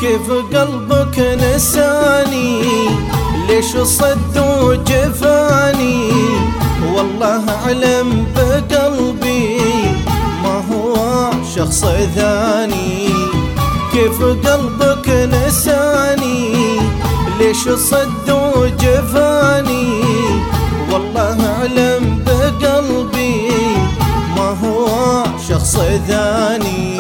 كيف قلبك نساني؟ ليش صد وجفاني؟ والله أعلم بقلبي ما هو شخص ثاني. كيف قلبك نساني؟ ليش صد وجفاني؟ والله أعلم بقلبي ما هو شخص ثاني.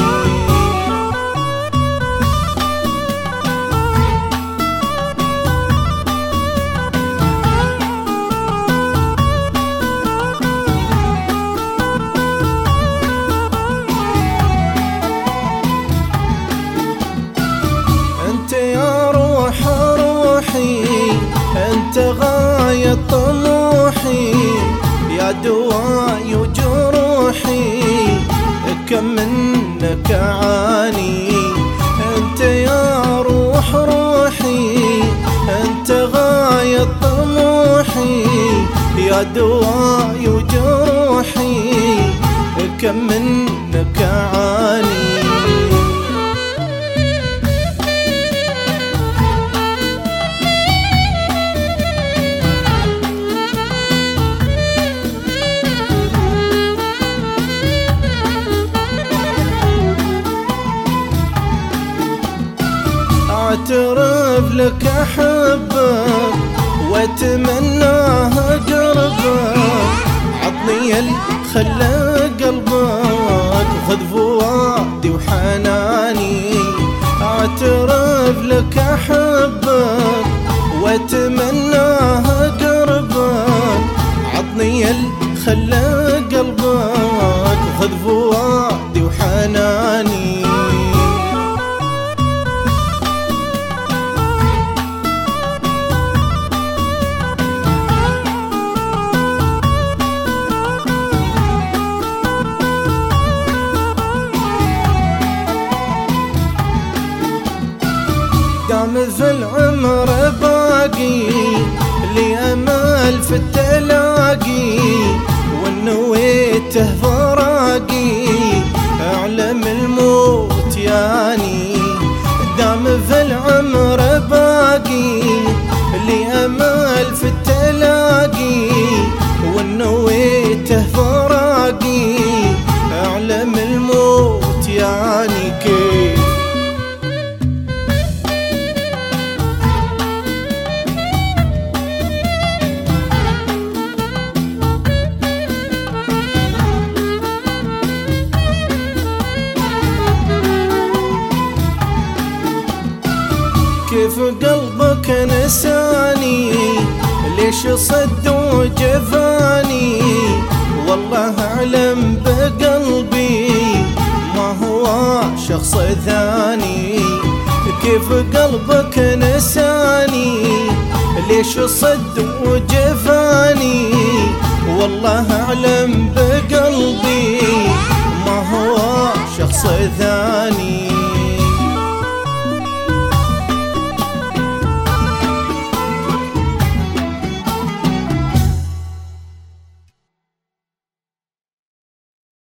انت يا روح روحي، انت غاية طموحي، يا دواي وجروحي كم منك اعاني. انت يا روح روحي، انت غاية طموحي، يا دواي وجروحي كم منك اعاني. اعترف لك احبك واتمناه قربك، عطني خلى قلبك وخذ فؤادي وحناني. اعترف لك احبك واتمناه قربك، عطني خلى قلبك وخذ فؤادي وحناني. دام في العمر باقي لي امل في التلاقي، ونويته فراقي اعلم الموت ياني. دام في العمر باقي لي امل في التلاقي، ونويته فراقي اعلم الموت ياني. كيف كيف قلبك نساني؟ ليش صد وجفاني؟ والله أعلم بقلبي ما هو شخص ثاني. كيف قلبك نساني؟ ليش صد وجفاني؟ والله أعلم بقلبي ما هو شخص ثاني.